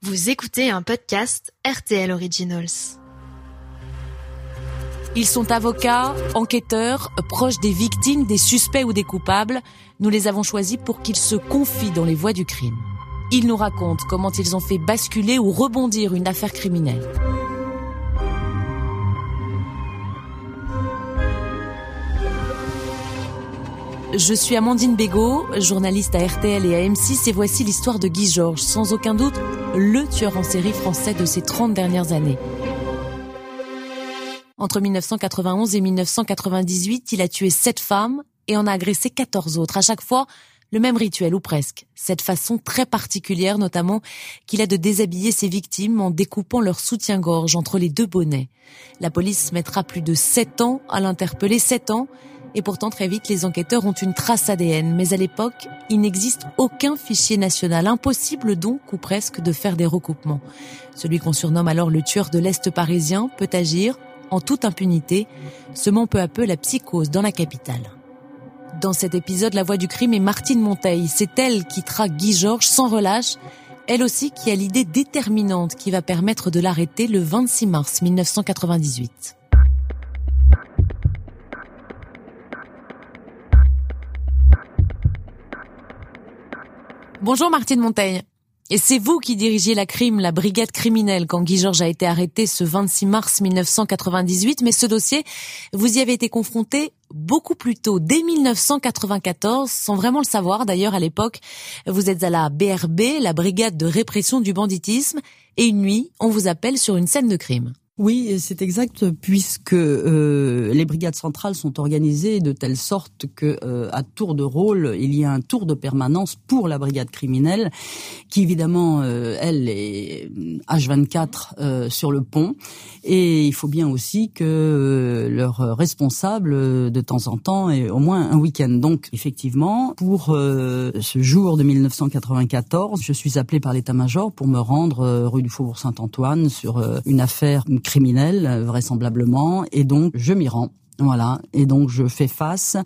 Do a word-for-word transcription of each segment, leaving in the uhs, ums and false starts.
Vous écoutez un podcast R T L Originals. Ils sont avocats, enquêteurs, proches des victimes, des suspects ou des coupables. Nous les avons choisis pour qu'ils se confient dans les voies du crime. Ils nous racontent comment ils ont fait basculer ou rebondir une affaire criminelle. Je suis Amandine Bégaud, journaliste à R T L et à M six, et voici l'histoire de Guy Georges, sans aucun doute le tueur en série français de ces trente dernières années. Entre mille neuf cent quatre-vingt-onze et mille neuf cent quatre-vingt-dix-huit, il a tué sept femmes et en a agressé quatorze autres. À chaque fois, le même rituel, ou presque. Cette façon très particulière, notamment, qu'il a de déshabiller ses victimes en découpant leur soutien-gorge entre les deux bonnets. La police mettra plus de sept ans à l'interpeller, sept ans. Et pourtant, très vite, les enquêteurs ont une trace A D N. Mais à l'époque, il n'existe aucun fichier national. Impossible donc, ou presque, de faire des recoupements. Celui qu'on surnomme alors le tueur de l'Est parisien peut agir en toute impunité, semant peu à peu la psychose dans la capitale. Dans cet épisode, la voix du crime est Martine Monteil. C'est elle qui traque Guy Georges sans relâche. Elle aussi qui a l'idée déterminante qui va permettre de l'arrêter le vingt-six mars mille neuf cent quatre-vingt-dix-huit. Bonjour Martine Monteil. Et c'est vous qui dirigiez la crime, la brigade criminelle, quand Guy Georges a été arrêté ce vingt-six mars mille neuf cent quatre-vingt-dix-huit. Mais ce dossier, vous y avez été confronté beaucoup plus tôt, dès mille neuf cent quatre-vingt-quatorze, sans vraiment le savoir. D'ailleurs, à l'époque, vous êtes à la B R B, la brigade de répression du banditisme, et une nuit, on vous appelle sur une scène de crime. Oui, c'est exact, puisque euh, les brigades centrales sont organisées de telle sorte que euh, à tour de rôle, il y a un tour de permanence pour la brigade criminelle, qui évidemment, euh, elle, est H vingt-quatre euh, sur le pont, et il faut bien aussi que euh, leur responsable, de temps en temps, ait au moins un week-end. Donc, effectivement, pour euh, ce jour de mille neuf cent quatre-vingt-quatorze, je suis appelé par l'état-major pour me rendre euh, rue du Faubourg Saint-Antoine sur euh, une affaire criminel, vraisemblablement, et donc je m'y rends. Voilà, et donc je fais face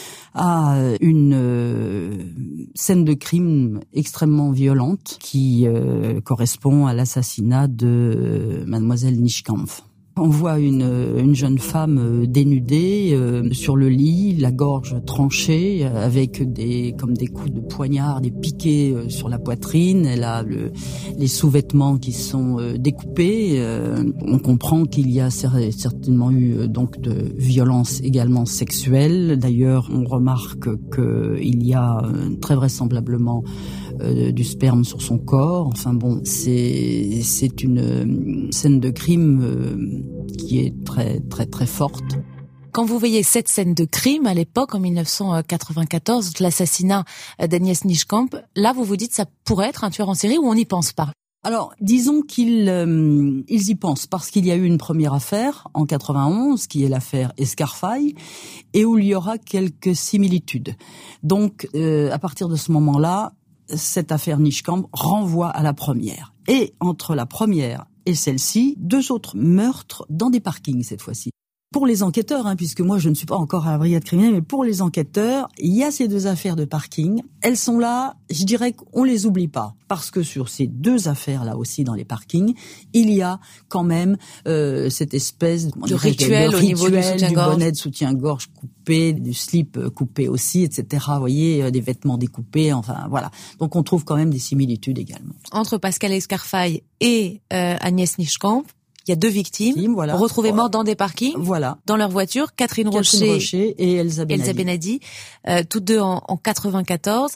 à une euh, scène de crime extrêmement violente qui euh, correspond à l'assassinat de euh, mademoiselle Nischkampf. On voit une, une jeune femme dénudée euh, sur le lit, la gorge tranchée, avec des comme des coups de poignard, des piquets euh, sur la poitrine. Elle a le, les sous-vêtements qui sont euh, découpés. Euh, on comprend qu'il y a certainement eu euh, donc de violences également sexuelles. D'ailleurs, on remarque qu'il y a euh, très vraisemblablement euh, du sperme sur son corps. Enfin bon, c'est c'est une euh, scène de crime euh, qui est très très très forte. Quand vous voyez cette scène de crime à l'époque, en mille neuf cent quatre-vingt-quatorze, l'assassinat d'Agnès Nischkampf, là vous vous dites ça pourrait être un tueur en série ou on n'y pense pas? Alors, disons qu'ils euh, ils y pensent parce qu'il y a eu une première affaire en quatre-vingt-onze qui est l'affaire Escarfaille et où il y aura quelques similitudes. Donc, euh, à partir de ce moment-là, cette affaire Nischkampf renvoie à la première. Et entre la première et celle-ci, deux autres meurtres dans des parkings cette fois-ci. Pour les enquêteurs, hein, puisque moi je ne suis pas encore à la brigade criminelle, mais pour les enquêteurs, il y a ces deux affaires de parking. Elles sont là, je dirais qu'on les oublie pas, parce que sur ces deux affaires-là aussi dans les parkings, il y a quand même euh, cette espèce de rituel, de au niveau du soutien-gorge, du bonnet de soutien-gorge coupé, du slip coupé aussi, et cetera. Vous voyez, des vêtements découpés, enfin voilà. Donc on trouve quand même des similitudes également. Entre Pascal Escarfaille et euh, Agnès Nischkampf, il y a deux victimes, victimes voilà. retrouvées voilà. mortes dans des parkings, voilà. dans leur voiture, Catherine, Catherine Rocher, Rocher et Elsa Benadi, Elsa Benadi euh, toutes deux en, en quatre-vingt-quatorze.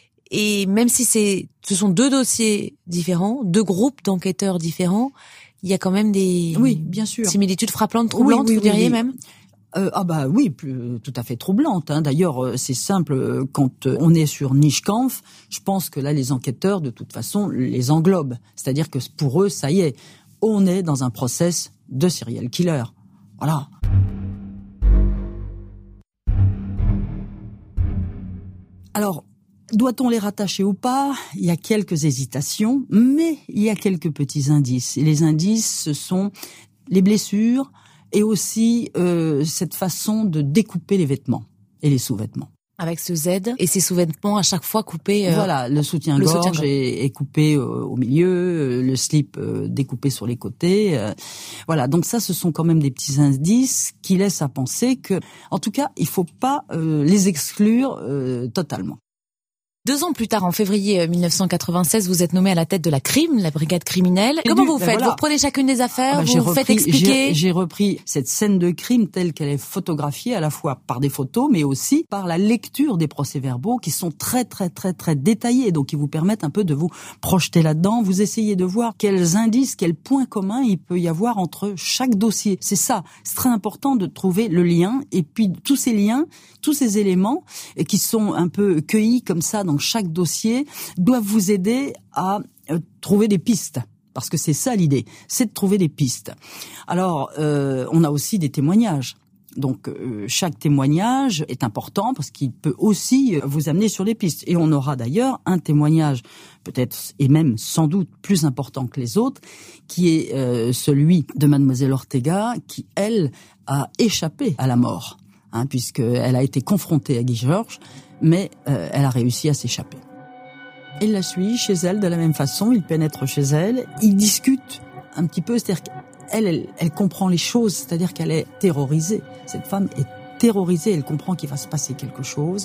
Et même si c'est, ce sont deux dossiers différents, deux groupes d'enquêteurs différents, il y a quand même des oui, bien sûr. similitudes frappantes, troublantes, oui, oui, vous diriez oui, oui. même. Euh, ah bah oui, plus, tout à fait troublante. Hein. D'ailleurs, c'est simple, quand on est sur Nischkampf, je pense que là, les enquêteurs, de toute façon, les englobent. C'est-à-dire que pour eux, ça y est, on est dans un process de serial killer. Voilà. Alors, doit-on les rattacher ou pas? Il y a quelques hésitations, mais il y a quelques petits indices. Et les indices, ce sont les blessures et aussi euh, cette façon de découper les vêtements et les sous-vêtements. Avec ce Z et ses sous-vêtements à chaque fois coupés. Euh, voilà, le soutien-gorge soutien est, est coupé euh, au milieu, euh, le slip euh, découpé sur les côtés. Euh, voilà, donc ça, ce sont quand même des petits indices qui laissent à penser que, en tout cas, il faut pas euh, les exclure euh, totalement. Deux ans plus tard, en février mille neuf cent quatre-vingt-seize, vous êtes nommé à la tête de la crime, la brigade criminelle. Et Comment du, vous ben faites voilà. Vous reprenez chacune des affaires, ah ben vous vous faites expliquer j'ai, j'ai repris cette scène de crime telle qu'elle est photographiée à la fois par des photos, mais aussi par la lecture des procès-verbaux qui sont très très très très détaillés, donc qui vous permettent un peu de vous projeter là-dedans. Vous essayez de voir quels indices, quels points communs il peut y avoir entre chaque dossier. C'est ça, c'est très important de trouver le lien, et puis tous ces liens, tous ces éléments qui sont un peu cueillis comme ça dans chaque dossier doivent vous aider à euh, trouver des pistes. Parce que c'est ça l'idée, c'est de trouver des pistes. Alors, euh, on a aussi des témoignages. Donc, euh, chaque témoignage est important parce qu'il peut aussi vous amener sur les pistes. Et on aura d'ailleurs un témoignage, peut-être et même sans doute plus important que les autres, qui est euh, celui de Mademoiselle Ortega, qui, elle, a échappé à la mort, hein, puisqu'elle a été confrontée à Guy Georges, mais euh, elle a réussi à s'échapper. Il la suit chez elle de la même façon, il pénètre chez elle, il discute un petit peu, c'est-à-dire qu'elle, elle, elle comprend les choses, c'est-à-dire qu'elle est terrorisée. Cette femme est terrorisée, elle comprend qu'il va se passer quelque chose.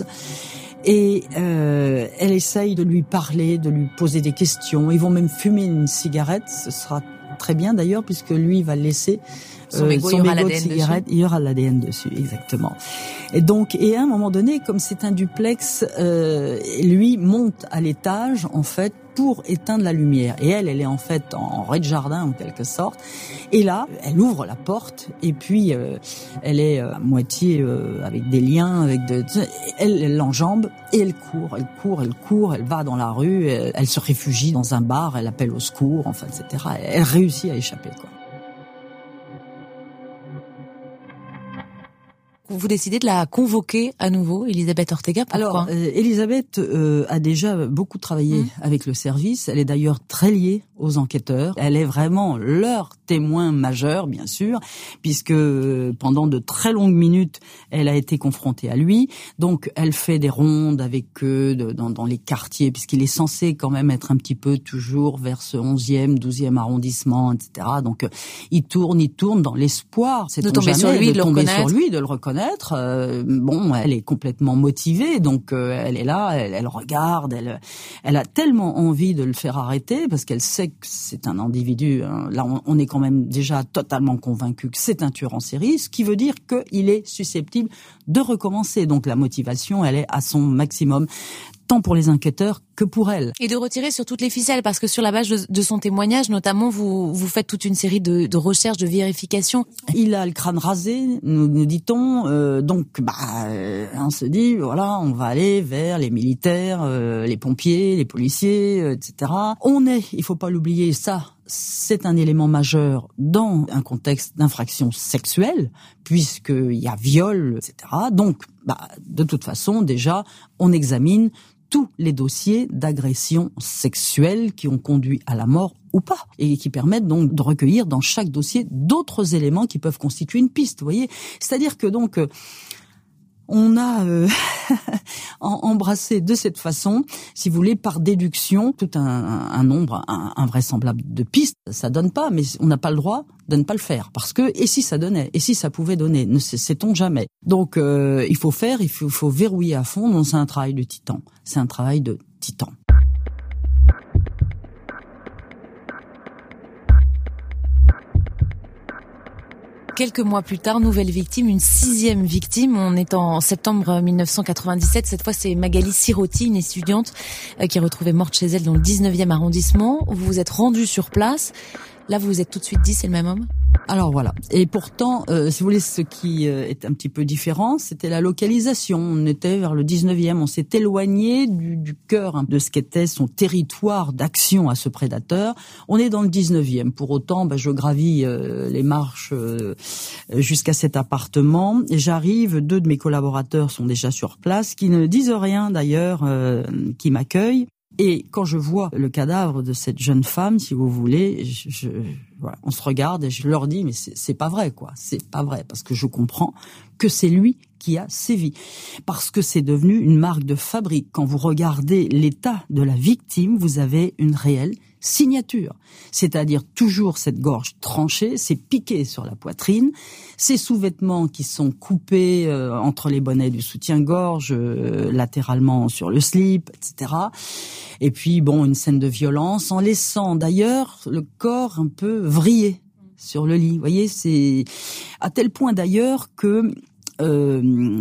Et euh, elle essaye de lui parler, de lui poser des questions. Ils vont même fumer une cigarette, ce sera très bien d'ailleurs, puisque lui va laisser son euh, mégot, son mégot de cigarette, il y aura l'A D N dessus, exactement. Et donc, et à un moment donné, comme c'est un duplex, euh, lui monte à l'étage, en fait, pour éteindre la lumière. Et elle, elle est en fait en rez-de-jardin, en quelque sorte. Et là, elle ouvre la porte, et puis euh, elle est à moitié euh, avec des liens, avec de, elle, elle l'enjambe, et elle court, elle court, elle court, elle va dans la rue, elle, elle se réfugie dans un bar, elle appelle au secours, enfin, et cetera. Elle réussit à échapper, quoi. Vous décidez de la convoquer à nouveau, Elisabeth Ortega, pourquoi? Alors, euh, Elisabeth euh, a déjà beaucoup travaillé mmh. avec le service. Elle est d'ailleurs très liée aux enquêteurs. Elle est vraiment leur témoin majeur, bien sûr, puisque pendant de très longues minutes, elle a été confrontée à lui. Donc, elle fait des rondes avec eux de, dans, dans les quartiers, puisqu'il est censé quand même être un petit peu toujours vers ce onzième, douzième arrondissement, et cetera. Donc, euh, il tourne, il tourne dans l'espoir, de tomber sur lui, de, de tomber sur lui, de le reconnaître. Euh, bon, elle est complètement motivée, donc euh, elle est là, elle, elle regarde, elle, elle a tellement envie de le faire arrêter parce qu'elle sait que c'est un individu. Hein, là, on, on est quand même déjà totalement convaincu que c'est un tueur en série, ce qui veut dire qu'il est susceptible de recommencer. Donc la motivation, elle est à son maximum, tant pour les enquêteurs que pour elle. Et de retirer sur toutes les ficelles, parce que sur la base de, de son témoignage, notamment, vous, vous faites toute une série de, de recherches, de vérifications. Il a le crâne rasé, nous, nous dit-on, euh, donc bah, euh, on se dit, voilà, on va aller vers les militaires, euh, les pompiers, les policiers, euh, et cetera. On est, il faut pas l'oublier, ça, c'est un élément majeur dans un contexte d'infraction sexuelle, puisqu'il y a viol, et cetera. Donc, bah, de toute façon, déjà, on examine tous les dossiers d'agression sexuelle qui ont conduit à la mort ou pas, et qui permettent donc de recueillir dans chaque dossier d'autres éléments qui peuvent constituer une piste, vous voyez. C'est-à-dire que donc, euh, on a euh, embrassé de cette façon, si vous voulez, par déduction, tout un, un nombre un, invraisemblable de pistes. Ça donne pas, mais on n'a pas le droit de ne pas le faire. Parce que, et si ça donnait, et si ça pouvait donner, ne sait-on jamais. Donc, euh, il faut faire, il faut, il faut verrouiller à fond. Donc, c'est un travail de titan. C'est un travail de titan. Quelques mois plus tard, nouvelle victime, une sixième victime. On est en septembre mille neuf cent quatre-vingt-dix-sept. Cette fois, c'est Magali Sirotti, une étudiante qui est retrouvée morte chez elle dans le dix-neuvième arrondissement. Vous vous êtes rendu sur place. Là, vous vous êtes tout de suite dit, c'est le même homme ? Alors voilà. Et pourtant, euh, si vous voulez, ce qui euh, est un petit peu différent, c'était la localisation. On était vers le dix-neuvième, on s'est éloigné du, du cœur hein, de ce qu'était son territoire d'action à ce prédateur. On est dans le dix-neuvième. Pour autant, bah, je gravis euh, les marches euh, jusqu'à cet appartement. Et j'arrive, deux de mes collaborateurs sont déjà sur place, qui ne disent rien d'ailleurs, euh, qui m'accueillent. Et quand je vois le cadavre de cette jeune femme, si vous voulez, je, je, Voilà, on se regarde et je leur dis mais c'est, c'est pas vrai quoi, c'est pas vrai parce que je comprends que c'est lui qui a sévi, parce que c'est devenu une marque de fabrique. Quand vous regardez l'état de la victime, vous avez une réelle signature, c'est-à-dire toujours cette gorge tranchée, c'est piqué sur la poitrine, ces sous-vêtements qui sont coupés euh, entre les bonnets du soutien-gorge, euh, latéralement sur le slip, et cetera. Et puis bon, une scène de violence en laissant d'ailleurs le corps un peu vrillé sur le lit. Vous voyez, c'est à tel point d'ailleurs que Euh,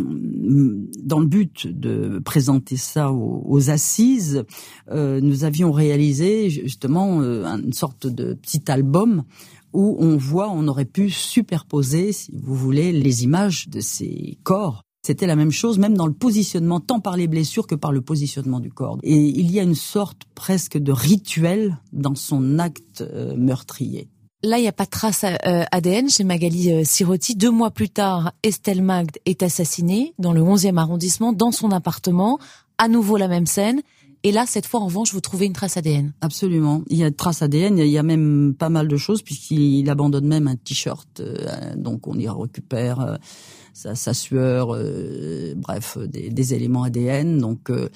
dans le but de présenter ça aux, aux assises, euh, nous avions réalisé justement euh, une sorte de petit album où on voit, on aurait pu superposer, si vous voulez, les images de ces corps. C'était la même chose, même dans le positionnement, tant par les blessures que par le positionnement du corps. Et il y a une sorte presque de rituel dans son acte euh, meurtrier. Là, il n'y a pas de trace euh, A D N chez Magali euh, Sirotti. Deux mois plus tard, Estelle Magde est assassinée dans le onzième arrondissement, dans son appartement. À nouveau la même scène. Et là, cette fois, en revanche, vous trouvez une trace A D N. Absolument. Il y a une trace A D N. Il y a même pas mal de choses puisqu'il abandonne même un t-shirt. Euh, donc, on y récupère euh, sa, sa sueur, euh, bref, des, des éléments A D N. Donc, euh,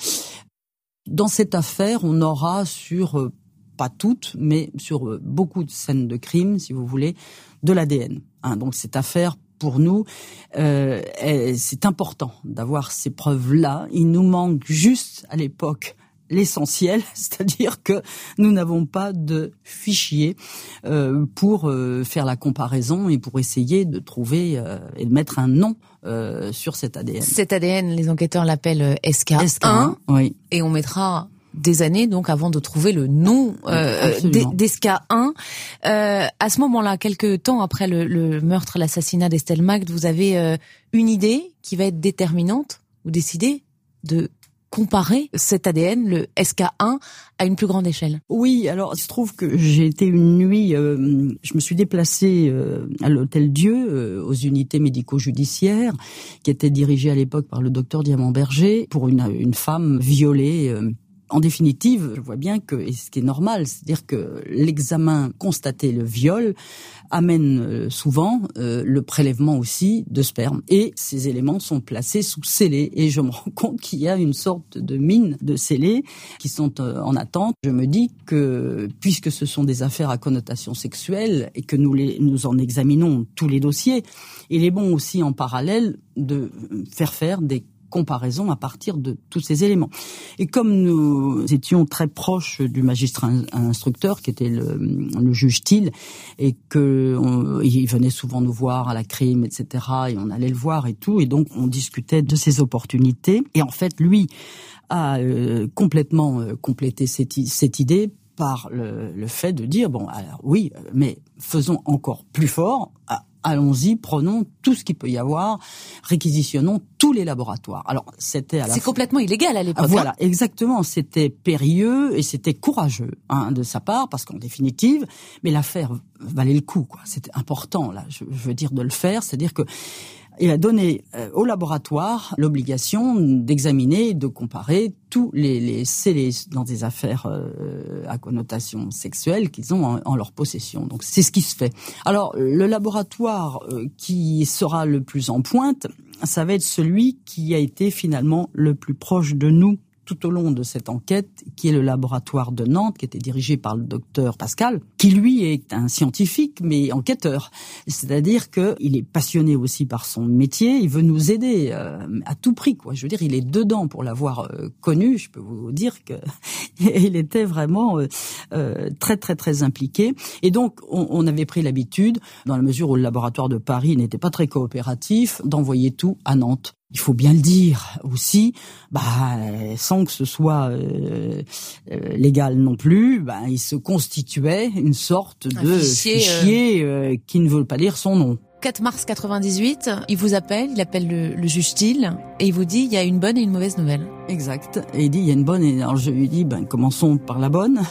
dans cette affaire, on aura sur... Euh, pas toutes, mais sur beaucoup de scènes de crime, si vous voulez, de l'A D N. Hein, donc cette affaire, pour nous, euh, est, c'est important d'avoir ces preuves-là. Il nous manque juste, à l'époque, l'essentiel, c'est-à-dire que nous n'avons pas de fichier euh, pour euh, faire la comparaison et pour essayer de trouver euh, et de mettre un nom euh, sur cet A D N. Cet A D N, les enquêteurs l'appellent S K un, S K un, oui. Et on mettra... des années donc avant de trouver le nom euh, d'S K un. Euh, à ce moment-là, quelques temps après le, le meurtre, l'assassinat d'Estelle Magde, vous avez euh, une idée qui va être déterminante. Vous décidez de comparer cet A D N, le S K un, à une plus grande échelle. Oui, alors il se trouve que j'ai été une nuit, euh, je me suis déplacée euh, à l'Hôtel Dieu, euh, aux unités médico-judiciaires, qui étaient dirigées à l'époque par le docteur Diamant-Berger, pour une, une femme violée. Euh, En définitive, je vois bien que, et ce qui est normal, c'est-à-dire que l'examen constaté le viol amène souvent euh, le prélèvement aussi de sperme. Et ces éléments sont placés sous scellés. Et je me rends compte qu'il y a une sorte de mine de scellés qui sont euh, en attente. Je me dis que, puisque ce sont des affaires à connotation sexuelle et que nous, les, nous en examinons tous les dossiers, il est bon aussi en parallèle de faire faire des comparaison à partir de tous ces éléments. Et comme nous étions très proches du magistrat instructeur, qui était le, le juge Thiel, et que on, il venait souvent nous voir à la crime, et cetera, et on allait le voir et tout, et donc on discutait de ces opportunités. Et en fait, lui a euh, complètement euh, complété cette, cette idée par le, le fait de dire, bon, alors oui, mais faisons encore plus fort, allons-y, prenons tout ce qu'il peut y avoir, réquisitionnons tous les laboratoires. Alors, c'était à la C'est fois... complètement illégal à l'époque. Voilà, hein. Exactement. C'était périlleux et c'était courageux hein, de sa part, parce qu'en définitive, mais l'affaire valait le coup, quoi. C'était important, là, je, je veux dire, de le faire. C'est-à-dire que il a donné euh, au laboratoire l'obligation d'examiner, de comparer tous les, les scellés dans des affaires euh, à connotation sexuelle qu'ils ont en, en leur possession. Donc c'est ce qui se fait. Alors le laboratoire euh, qui sera le plus en pointe, ça va être celui qui a été finalement le plus proche de nous tout au long de cette enquête, qui est le laboratoire de Nantes, qui était dirigé par le docteur Pascal, qui lui est un scientifique, mais enquêteur. C'est-à-dire qu'il est passionné aussi par son métier, il veut nous aider euh, à tout prix, quoi. Je veux dire, il est dedans pour l'avoir euh, connu, je peux vous dire que il était vraiment euh, euh, très, très, très impliqué. Et donc, on, on avait pris l'habitude, dans la mesure où le laboratoire de Paris n'était pas très coopératif, d'envoyer tout à Nantes. Il faut bien le dire aussi, bah, sans que ce soit euh, euh, légal non plus, bah, il se constituait une sorte Un de fichier, fichier euh, qui ne veut pas dire son nom. quatre mars quatre-vingt-dix-huit, il vous appelle, il appelle le, le juge Thiel, et il vous dit il y a une bonne et une mauvaise nouvelle. Exact. Et il dit il y a une bonne, et alors je lui dis ben commençons par la bonne.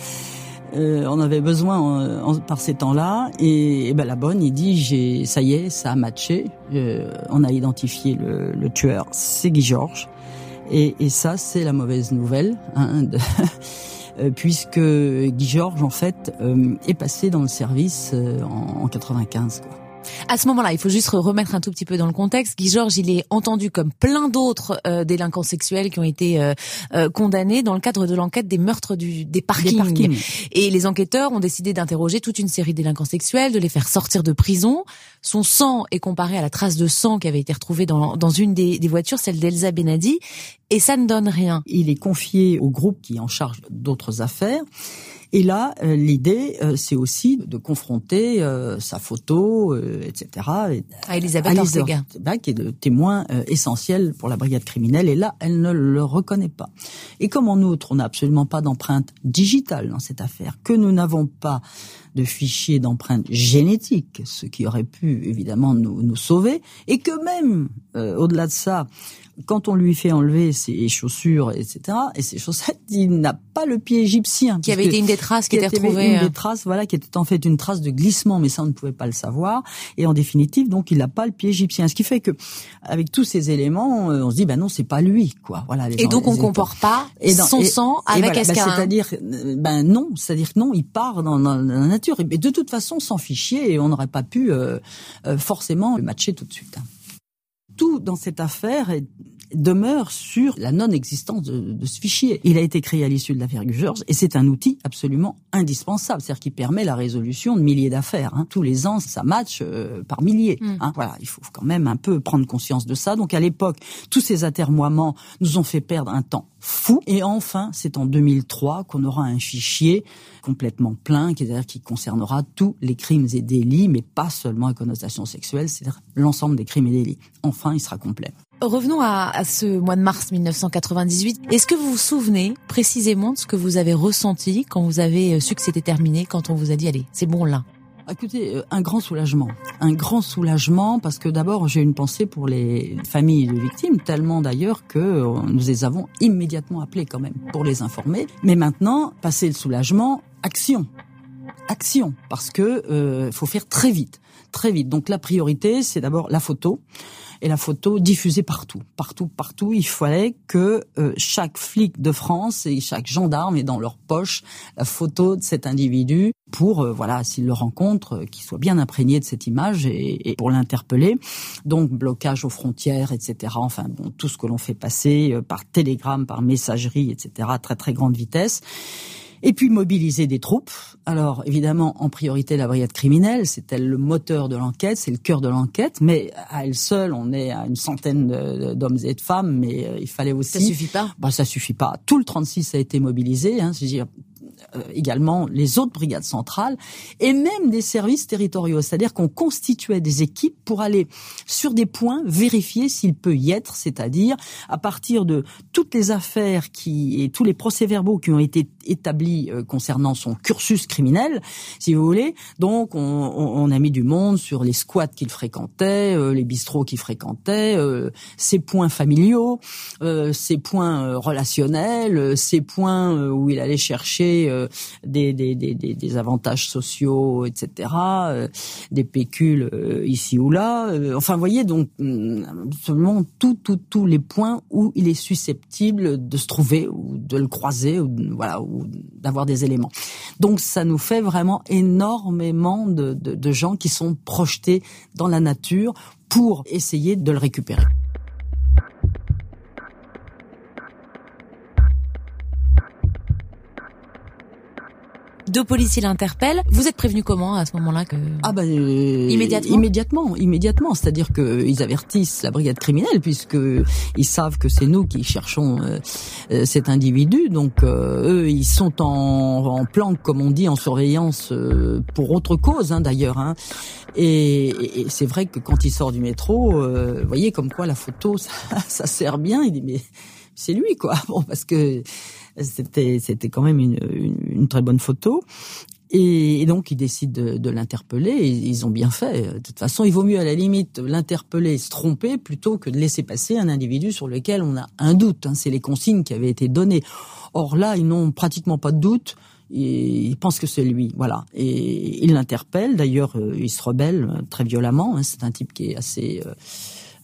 Euh, on avait besoin en, en, par ces temps-là, et, et ben la bonne, il dit j'ai, ça y est, ça a matché, euh, on a identifié le, le tueur, c'est Guy Georges, et, et ça c'est la mauvaise nouvelle. Hein, de euh, puisque Guy Georges, en fait, euh, est passé dans le service euh, en, en quatre-vingt-quinze, quoi. À ce moment-là, il faut juste remettre un tout petit peu dans le contexte. Guy Georges, il est entendu comme plein d'autres euh, délinquants sexuels qui ont été euh, euh, condamnés dans le cadre de l'enquête des meurtres du, des parkings. Des parkings. Et les enquêteurs ont décidé d'interroger toute une série de délinquants sexuels, de les faire sortir de prison. Son sang est comparé à la trace de sang qui avait été retrouvée dans, dans une des, des voitures, celle d'Elsa Benadi, et ça ne donne rien. Il est confié au groupe qui est en charge d'autres affaires. Et là, euh, l'idée, euh, c'est aussi de confronter euh, sa photo, euh, et cetera. À Elisabeth Ortega, qui est le témoin euh, essentiel pour la brigade criminelle. Et là, elle ne le reconnaît pas. Et comme en outre, on n'a absolument pas d'empreinte digitale dans cette affaire, que nous n'avons pas de fichier d'empreinte génétique, ce qui aurait pu évidemment nous, nous sauver, et que même, euh, au-delà de ça, quand on lui fait enlever ses chaussures, et cetera, et ses chaussettes, il n'a pas le pied égyptien. Qui avait été une des traces qui, qui était retrouvée. Une des traces, voilà, qui était en fait une trace de glissement, mais ça on ne pouvait pas le savoir. Et en définitive, donc, il n'a pas le pied égyptien. Ce qui fait que, avec tous ces éléments, on se dit, ben non, c'est pas lui, quoi. Voilà. Les et donc, on les compare pas et dans, son et, sang et avec voilà, Escarin. Ben, c'est-à-dire, ben non, c'est-à-dire que non, il part dans, dans, dans la nature. Et de toute façon, sans fichier, et on n'aurait pas pu euh, euh, forcément le matcher tout de suite. Tout dans cette affaire est demeure sur la non-existence de, de ce fichier. Il a été créé à l'issue de l'affaire Guy Georges et c'est un outil absolument indispensable, c'est-à-dire qu'il permet la résolution de milliers d'affaires. Hein. Tous les ans, ça match euh, par milliers. Mmh. Hein. Voilà, il faut quand même un peu prendre conscience de ça. Donc à l'époque, tous ces atermoiements nous ont fait perdre un temps fou. Et enfin, c'est en deux mille trois qu'on aura un fichier complètement plein, c'est-à-dire qui concernera tous les crimes et délits, mais pas seulement à connotation sexuelle, c'est-à-dire l'ensemble des crimes et délits. Enfin, il sera complet. Revenons à, à ce mois de mars mille neuf cent quatre-vingt-dix-huit. Est-ce que vous vous souvenez précisément de ce que vous avez ressenti quand vous avez su que c'était terminé, quand on vous a dit « Allez, c'est bon là ». Écoutez, un grand soulagement. Un grand soulagement parce que d'abord, j'ai une pensée pour les familles de victimes, tellement d'ailleurs que nous les avons immédiatement appelées quand même pour les informer. Mais maintenant, passer le soulagement, action. Action. Parce que euh, faut faire très vite. Très vite. Donc la priorité, c'est d'abord la photo. Et la photo diffusée partout, partout, partout. Il fallait que euh, chaque flic de France et chaque gendarme ait dans leur poche la photo de cet individu pour, euh, voilà, s'il le rencontre, euh, qu'il soit bien imprégné de cette image et, et pour l'interpeller. Donc blocage aux frontières, et cetera. Enfin bon, tout ce que l'on fait passer euh, par télégramme, par messagerie, et cetera. À très très grande vitesse. Et puis mobiliser des troupes. Alors évidemment, en priorité, la brigade criminelle, c'est elle le moteur de l'enquête, c'est le cœur de l'enquête. Mais à elle seule, on est à une centaine de, d'hommes et de femmes, mais euh, il fallait aussi. Ça suffit pas. Bah ça suffit pas. Tout le trente-six a été mobilisé. Hein, c'est-à-dire euh, également les autres brigades centrales et même des services territoriaux. C'est-à-dire qu'on constituait des équipes pour aller sur des points vérifier s'il peut y être, c'est-à-dire à partir de toutes les affaires qui et tous les procès-verbaux qui ont été établis euh, concernant son cursus criminel, si vous voulez. Donc on, on, on a mis du monde sur les squats qu'il fréquentait, euh, les bistrots qu'il fréquentait, euh, ses points familiaux, euh, ses points euh, relationnels, euh, ses points euh, où il allait chercher euh, des, des, des, des avantages sociaux, et cetera, euh, des pécules euh, ici ou là. Euh, enfin, vous voyez, donc absolument tous tous tous les points où il est susceptible de se trouver ou de le croiser, ou voilà, ou d'avoir des éléments. Donc, ça nous fait vraiment énormément de, de, de gens qui sont projetés dans la nature pour essayer de le récupérer. Deux policiers l'interpellent. Vous êtes prévenu comment à ce moment-là que Ah ben euh, immédiatement. Immédiatement, immédiatement. C'est-à-dire que ils avertissent la brigade criminelle puisque ils savent que c'est nous qui cherchons euh, euh, cet individu. Donc euh, eux, ils sont en, en planque, comme on dit, en surveillance euh, pour autre cause, hein, d'ailleurs. Hein. Et, et, et c'est vrai que quand il sort du métro, euh, vous voyez comme quoi la photo, ça, ça sert bien. Il dit mais c'est lui quoi. Bon parce que C'était, c'était quand même une, une, une très bonne photo. Et, et donc, ils décident de, de l'interpeller. Et ils ont bien fait. De toute façon, il vaut mieux à la limite l'interpeller et se tromper plutôt que de laisser passer un individu sur lequel on a un doute. Hein. C'est les consignes qui avaient été données. Or là, ils n'ont pratiquement pas de doute. Et ils pensent que c'est lui, voilà. Et ils l'interpellent. D'ailleurs, il se rebelle très violemment. Hein. C'est un type qui est assez... Euh,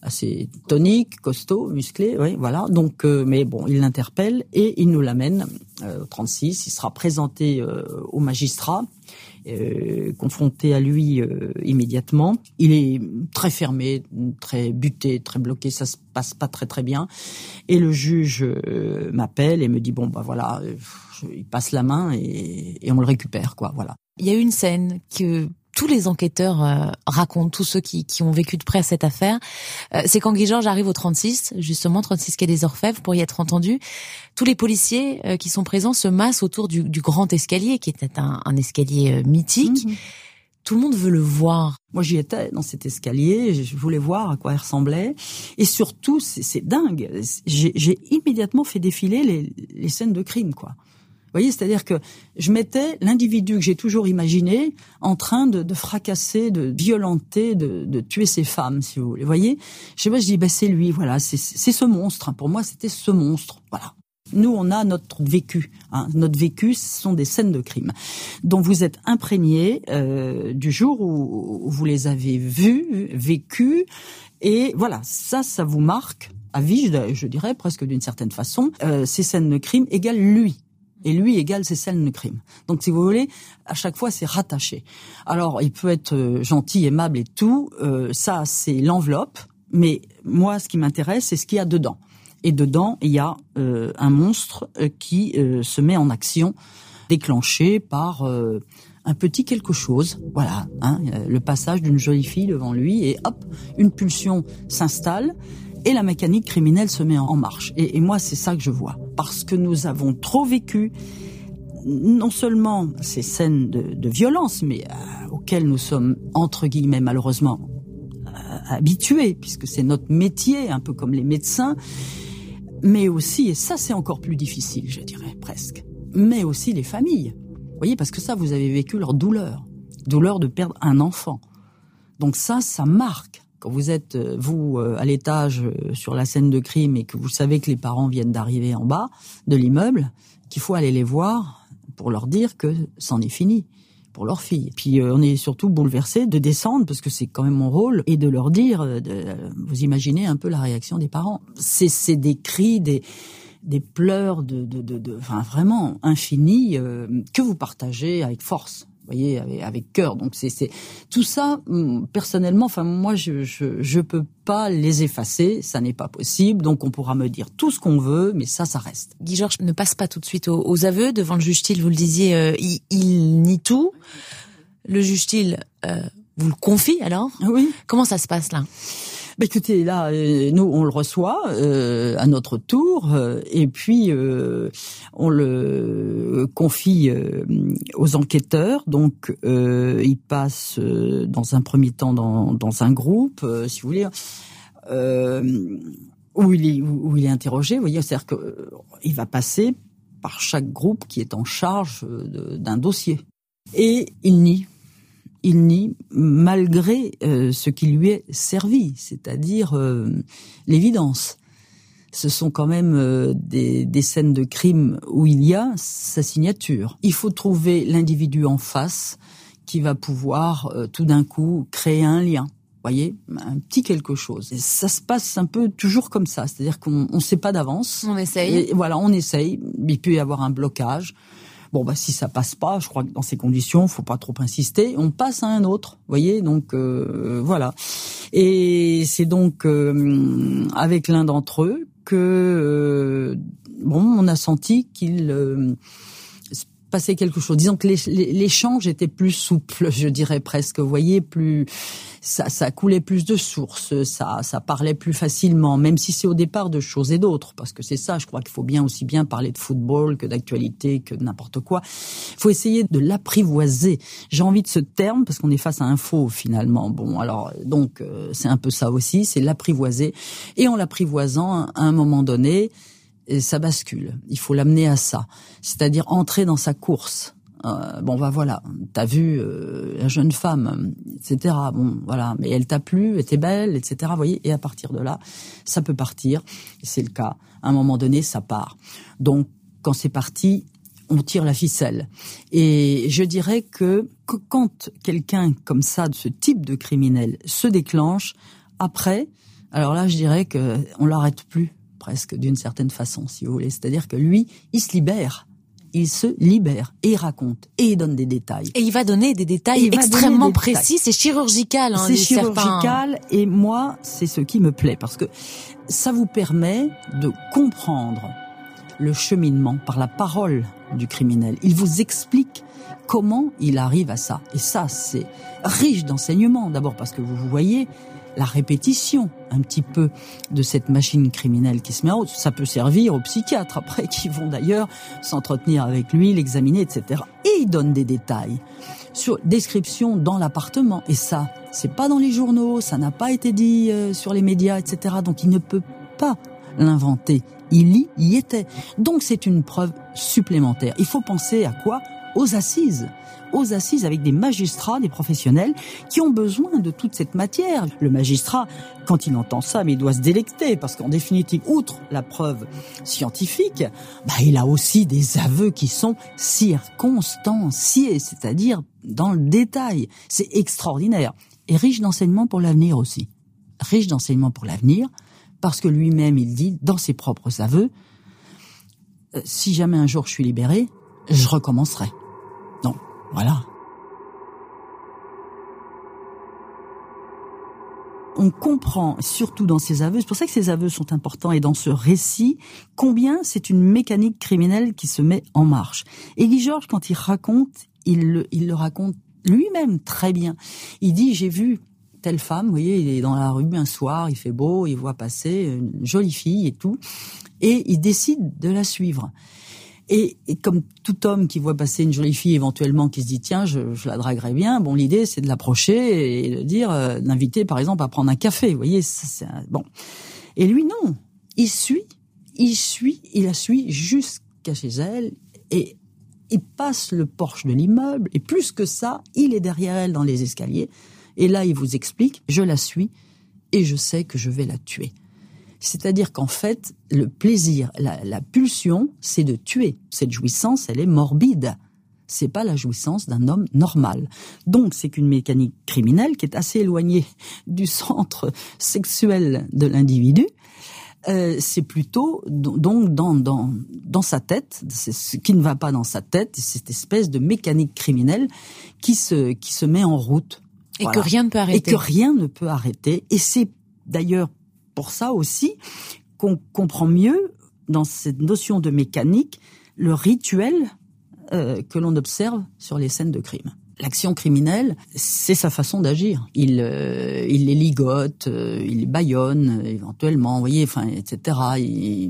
assez tonique, costaud, musclé, oui, voilà. Donc, euh, mais bon, il l'interpelle et il nous l'amène euh, au trente-six. Il sera présenté euh, au magistrat, euh, confronté à lui euh, immédiatement. Il est très fermé, très buté, très bloqué. Ça se passe pas très très bien. Et le juge euh, m'appelle et me dit bon bah voilà, euh, il passe la main et, et on le récupère, quoi. Voilà. Il y a eu une scène que tous les enquêteurs euh, racontent, tous ceux qui, qui ont vécu de près cette affaire, euh, c'est quand Guy Georges arrive au trente-six, justement, trente-six quai des Orfèvres, pour y être entendu. Tous les policiers euh, qui sont présents se massent autour du, du grand escalier, qui était un, un escalier euh, mythique. Mmh. Tout le monde veut le voir. Moi, j'y étais dans cet escalier, je voulais voir à quoi il ressemblait. Et surtout, c'est, c'est dingue, j'ai, j'ai immédiatement fait défiler les, les scènes de crime, quoi. Vous voyez, c'est-à-dire que je mettais l'individu que j'ai toujours imaginé en train de, de fracasser, de violenter, de, de tuer ses femmes, si vous voulez. Vous voyez, je sais pas, je dis, ben c'est lui, voilà, c'est, c'est ce monstre. Pour moi, c'était ce monstre, voilà. Nous, on a notre vécu. Hein. Notre vécu, ce sont des scènes de crime dont vous êtes imprégnés euh, du jour où, où vous les avez vues, vécues. Et voilà, ça, ça vous marque à vie, je, je dirais, presque d'une certaine façon. Euh, ces scènes de crime égale lui. Et lui égale ces scènes de crime. Donc, si vous voulez, à chaque fois, c'est rattaché. Alors, il peut être gentil, aimable et tout. Euh, ça, c'est l'enveloppe. Mais moi, ce qui m'intéresse, c'est ce qu'il y a dedans. Et dedans, il y a euh, un monstre euh, qui euh, se met en action, déclenché par euh, un petit quelque chose. Voilà, hein, le passage d'une jolie fille devant lui, et hop, une pulsion s'installe. Et la mécanique criminelle se met en marche. Et, et moi, c'est ça que je vois. Parce que nous avons trop vécu, non seulement ces scènes de, de violence, mais euh, auxquelles nous sommes, entre guillemets, malheureusement, euh, habitués, puisque c'est notre métier, un peu comme les médecins, mais aussi, et ça c'est encore plus difficile, je dirais, presque, mais aussi les familles. Vous voyez, parce que ça, vous avez vécu leur douleur. Douleur de perdre un enfant. Donc ça, ça marque. Quand vous êtes, vous, à l'étage sur la scène de crime et que vous savez que les parents viennent d'arriver en bas de l'immeuble, qu'il faut aller les voir pour leur dire que c'en est fini pour leur fille. Puis on est surtout bouleversé de descendre, parce que c'est quand même mon rôle, et de leur dire, de, vous imaginez un peu la réaction des parents. C'est, c'est des cris, des, des pleurs, de, de, de, de, enfin vraiment infinis, euh, que vous partagez avec force. Vous voyez, avec, avec cœur. Donc c'est, c'est tout ça. Personnellement, enfin moi, je, je, je peux pas les effacer. Ça n'est pas possible. Donc on pourra me dire tout ce qu'on veut, mais ça, ça reste. Guy Georges ne passe pas tout de suite aux, aux aveux devant le juge Thiel. Vous le disiez, euh, il, il nie tout. Le juge Thiel euh, vous le confie alors. Oui. Comment ça se passe là? Bah écoutez, là, euh, nous, on le reçoit euh, à notre tour, euh, et puis euh, on le confie euh, aux enquêteurs. Donc, euh, il passe euh, dans un premier temps dans, dans un groupe, euh, si vous voulez, euh, où il est où il est interrogé. Vous voyez, c'est-à-dire que euh, il va passer par chaque groupe qui est en charge de, d'un dossier, et il nie. Il nie malgré euh, ce qui lui est servi, c'est-à-dire euh, l'évidence. Ce sont quand même euh, des, des scènes de crime où il y a sa signature. Il faut trouver l'individu en face qui va pouvoir euh, tout d'un coup créer un lien. Voyez, un petit quelque chose. Et ça se passe un peu toujours comme ça, c'est-à-dire qu'on ne sait pas d'avance. On essaye. Et voilà, on essaye. Il peut y avoir un blocage. Bon, bah si ça passe pas, je crois que dans ces conditions, faut pas trop insister. On passe à un autre, vous voyez. Donc euh, voilà. Et c'est donc euh, avec l'un d'entre eux que euh, bon, on a senti qu'il euh, passait quelque chose. Disons que l'échange était plus souple, je dirais presque. Vous voyez, plus ça, ça coulait plus de sources, ça, ça parlait plus facilement, même si c'est au départ de choses et d'autres, parce que c'est ça. Je crois qu'il faut bien aussi bien parler de football que d'actualité, que de n'importe quoi. Il faut essayer de l'apprivoiser. J'ai envie de ce terme parce qu'on est face à un faux finalement. Bon, alors donc euh, c'est un peu ça aussi, c'est l'apprivoiser. Et en l'apprivoisant, à un moment donné, et ça bascule. Il faut l'amener à ça, c'est-à-dire entrer dans sa course. Euh, bon, bah voilà, t'as vu euh, la jeune femme, et cetera. Bon, voilà, mais elle t'a plu, elle était belle, et cetera. Vous voyez, et à partir de là, ça peut partir. Et c'est le cas. À un moment donné, ça part. Donc, quand c'est parti, on tire la ficelle. Et je dirais que, que quand quelqu'un comme ça, de ce type de criminel, se déclenche, après, alors là, je dirais que on l'arrête plus, presque, d'une certaine façon, si vous voulez. C'est-à-dire que lui, il se libère. Il se libère et il raconte et il donne des détails. Et il va donner des détails extrêmement des précis. Détails. C'est chirurgical. Hein, c'est chirurgical certains... et moi, c'est ce qui me plaît parce que ça vous permet de comprendre le cheminement par la parole du criminel. Il vous explique comment il arrive à ça. Et ça, c'est riche d'enseignements. D'abord parce que vous voyez la répétition un petit peu de cette machine criminelle qui se met en route. Ça peut servir aux psychiatres après, qui vont d'ailleurs s'entretenir avec lui, l'examiner, et cetera. Et il donne des détails sur description dans l'appartement. Et ça, c'est pas dans les journaux, ça n'a pas été dit euh, sur les médias, et cetera. Donc il ne peut pas l'inventer. Il y, y était. Donc c'est une preuve supplémentaire. Il faut penser à quoi ? Aux assises. aux assises avec des magistrats, des professionnels qui ont besoin de toute cette matière. Le magistrat, quand il entend ça, mais il doit se délecter parce qu'en définitive, outre la preuve scientifique, bah, il a aussi des aveux qui sont circonstanciés, c'est-à-dire dans le détail. C'est extraordinaire et riche d'enseignements pour l'avenir aussi. Riche d'enseignements pour l'avenir parce que lui-même, il dit dans ses propres aveux, euh, si jamais un jour je suis libéré, je recommencerai. Donc, voilà. On comprend, surtout dans ces aveux, c'est pour ça que ces aveux sont importants et dans ce récit, combien c'est une mécanique criminelle qui se met en marche. Et Guy Georges, quand il raconte, il le, il le raconte lui-même très bien. Il dit, j'ai vu telle femme, vous voyez, il est dans la rue un soir, il fait beau, il voit passer une jolie fille et tout, et il décide de la suivre. Et, et comme tout homme qui voit passer une jolie fille éventuellement qui se dit tiens je, je la draguerais bien, bon l'idée c'est de l'approcher et de dire euh, d'inviter par exemple à prendre un café, vous voyez ça, c'est un, bon. Et lui non, il suit, il suit, il la suit jusqu'à chez elle et il passe le porche de l'immeuble et plus que ça, il est derrière elle dans les escaliers et là il vous explique je la suis et je sais que je vais la tuer. C'est-à-dire qu'en fait, le plaisir, la, la pulsion, c'est de tuer. Cette jouissance, elle est morbide. C'est pas la jouissance d'un homme normal. Donc, c'est qu'une mécanique criminelle qui est assez éloignée du centre sexuel de l'individu. Euh, c'est plutôt donc dans dans dans sa tête, c'est ce qui ne va pas dans sa tête, cette espèce de mécanique criminelle qui se qui se met en route. Et voilà. que rien ne peut arrêter. Et que rien ne peut arrêter. Et c'est d'ailleurs pour ça aussi qu'on comprend mieux dans cette notion de mécanique le rituel euh, que l'on observe sur les scènes de crime. L'action criminelle, c'est sa façon d'agir. Il, euh, il les ligote, euh, il les bâillonne éventuellement, vous voyez, enfin, et cetera. Il,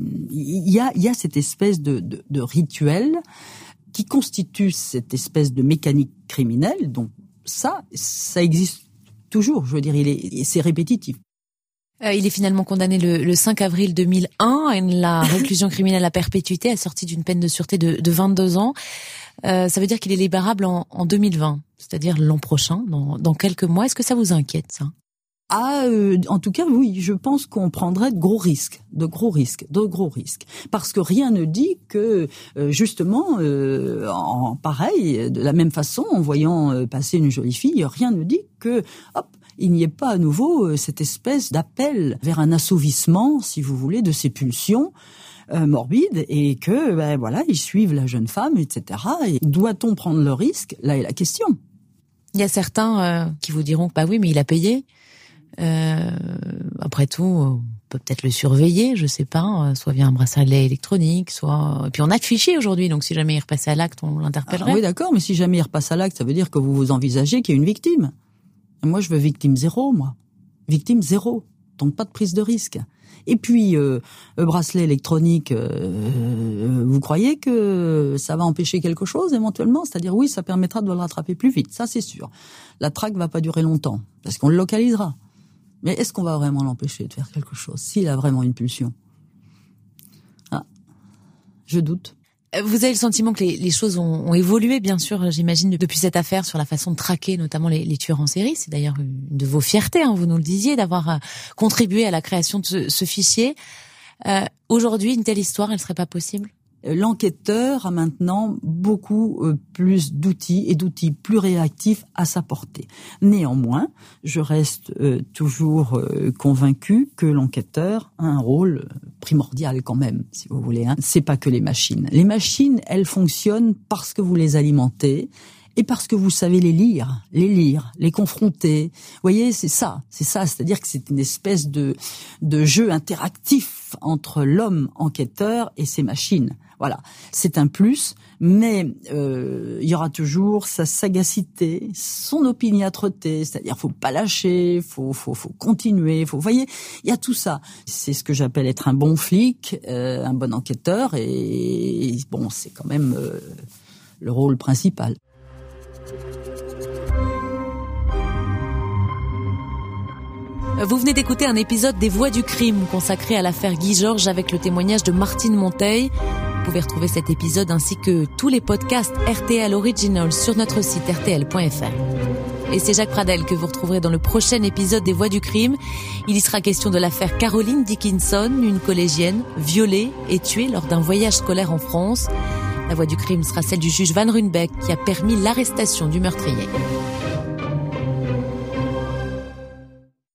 il y a, il y a cette espèce de, de, de rituel qui constitue cette espèce de mécanique criminelle. Donc ça, ça existe toujours. Je veux dire, il est, c'est répétitif. Euh, il est finalement condamné le, le cinq avril deux mille un à la réclusion criminelle à perpétuité, assortie d'une peine de sûreté de, de vingt-deux ans. Euh, ça veut dire qu'il est libérable en, en deux mille vingt, c'est-à-dire l'an prochain, dans, dans quelques mois. Est-ce que ça vous inquiète, ça ? Ah, euh, en tout cas, oui, je pense qu'on prendrait de gros risques, de gros risques, de gros risques, parce que rien ne dit que, euh, justement, euh, en pareil, de la même façon, en voyant euh, passer une jolie fille, rien ne dit que, hop, il n'y ait pas à nouveau euh, cette espèce d'appel vers un assouvissement, si vous voulez, de ces pulsions euh, morbides, et que, ben voilà, ils suivent la jeune femme, et cetera. Et doit-on prendre le risque ? Là est la question. Il y a certains euh, qui vous diront que bah oui, mais il a payé. Euh, après tout, on peut peut-être le surveiller, je sais pas, soit via un bracelet électronique, soit... Et puis on a de fichiers aujourd'hui, donc si jamais il repassait à l'acte, on l'interpellerait. Ah, oui, d'accord, mais si jamais il repasse à l'acte, ça veut dire que vous vous envisagez qu'il y a une victime. Et moi, je veux victime zéro, moi. Victime zéro. Donc pas de prise de risque. Et puis, euh, le bracelet électronique, euh, vous croyez que ça va empêcher quelque chose éventuellement ? C'est-à-dire, oui, ça permettra de le rattraper plus vite, ça c'est sûr. La traque va pas durer longtemps, parce qu'on le localisera. Mais est-ce qu'on va vraiment l'empêcher de faire quelque chose, s'il a vraiment une pulsion ? Ah, je doute. Vous avez le sentiment que les, les choses ont, ont évolué, bien sûr, j'imagine, depuis cette affaire sur la façon de traquer notamment les, les tueurs en série. C'est d'ailleurs une de vos fiertés, hein, vous nous le disiez, d'avoir euh, contribué à la création de ce, ce fichier. Euh, aujourd'hui, une telle histoire, elle serait pas possible ? l'enquêteur a maintenant beaucoup plus d'outils et d'outils plus réactifs à sa portée. Néanmoins, je reste euh, toujours euh, convaincu que l'enquêteur a un rôle primordial quand même, si vous voulez. Hein. C'est pas que les machines. Les machines, elles fonctionnent parce que vous les alimentez. Et parce que vous savez les lire, les lire, les confronter. Vous voyez, c'est ça, c'est ça. C'est-à-dire que c'est une espèce de, de jeu interactif entre l'homme enquêteur et ses machines. Voilà, c'est un plus, mais euh, il y aura toujours sa sagacité, son opiniâtreté, c'est-à-dire faut pas lâcher, faut faut faut continuer, faut. Vous voyez, il y a tout ça. C'est ce que j'appelle être un bon flic, euh, un bon enquêteur, et, et bon, c'est quand même euh, le rôle principal. Vous venez d'écouter un épisode des Voix du crime consacré à l'affaire Guy Georges avec le témoignage de Martine Monteil. Vous pouvez retrouver cet épisode ainsi que tous les podcasts R T L Originals sur notre site r t l point f r. Et c'est Jacques Pradel que vous retrouverez dans le prochain épisode des Voix du crime. Il y sera question de l'affaire Caroline Dickinson, une collégienne violée et tuée lors d'un voyage scolaire en France. La voix du crime sera celle du juge Van Runebeek qui a permis l'arrestation du meurtrier.